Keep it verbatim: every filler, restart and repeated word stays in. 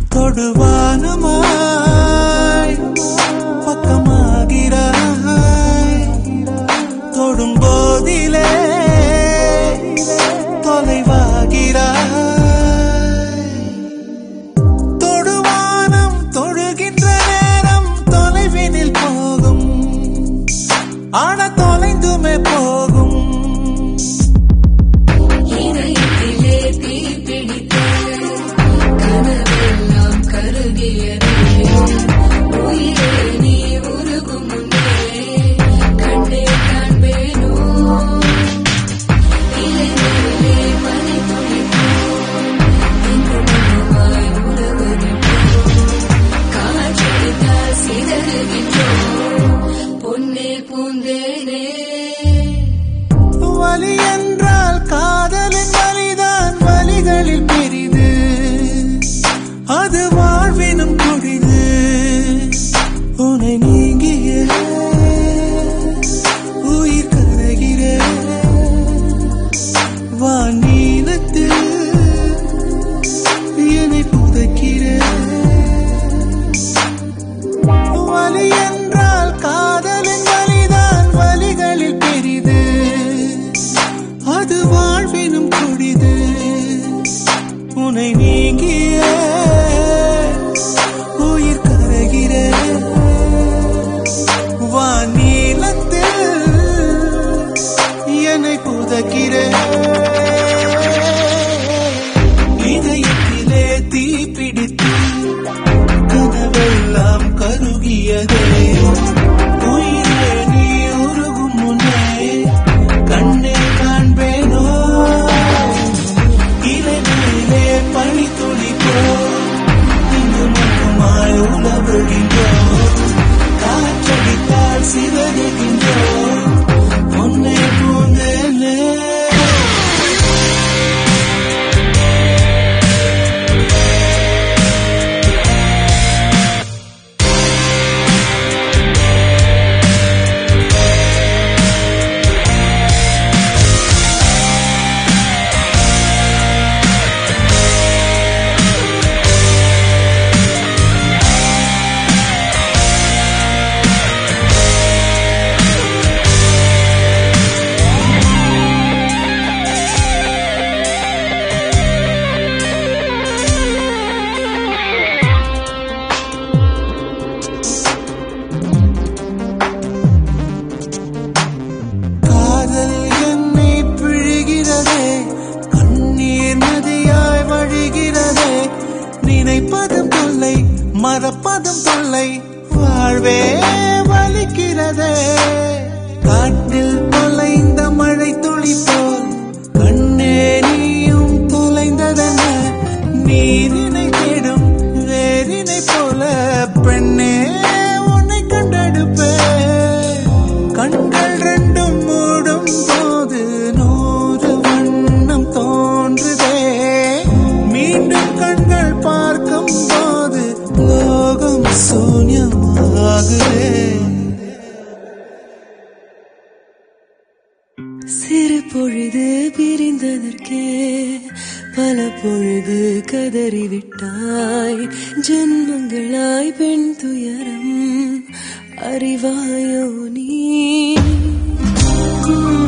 தொடுவானமாய் பக்கமாகிறாய் தொடும்போதிலே தொலைவாகிறாய் தொடுவானம் தொழுகின்ற நேரம் தொலைவினில் போகும் ஆன தொலைந்துமே போகும் வலி என்றால் காதலின் வலிதான் வலிகளில் பெரிது அது வாழ்வினும் கொடிது உன்னை நீங்கிய உயிர் கரைகிற வானீலத்தில் என்னை புதைக்கிற வலி என்றால் காதலின் வலிதான் வலிகளில் பெரிது அது வாழ்வினும் கொடிது உன்னை நீங்கிய உயிர் கரைகிற வானீலத்தில் என்னை புதைக்கிற இதயத்திலே தீ பிடித்து கனவெல்லாம் கருகியதே உயிரே நீ உருகும் முன்னே கண்ணே காண்பேனோ இலைகளிலே பனி துளிப்போ இங்கு மட்டுமாய் உலவுகின்றோம் காற்றடித்தால் சிதறுகின்றோம் உன்னை பூந்தேனே நினைப்பதும் தொல்லை மறப்பதும் தொல்லை வாழ்வே வலிக்கிறதே காட்டில் தொலைந்த மழை துளி போல் கண்ணே நீயும் தொலைந்ததென நீரினை தேடும் வேரினை போல பெண்ணே உன்னை கண்டெடுப்பே கண்கள் ரெண்டும் மூடும் போது நூறு வண்ணம் தோன்றுதே மீண்டும் கண்கள் பார்க்கும் போது லோகம் சூன்யமாகுதே சிறு பொழுது பிரிந்ததற்கே பல பொழுது கதறிவிட்டாய் ஜென்மங்களாய் பெண் துயரம் அறிவாயோ நீ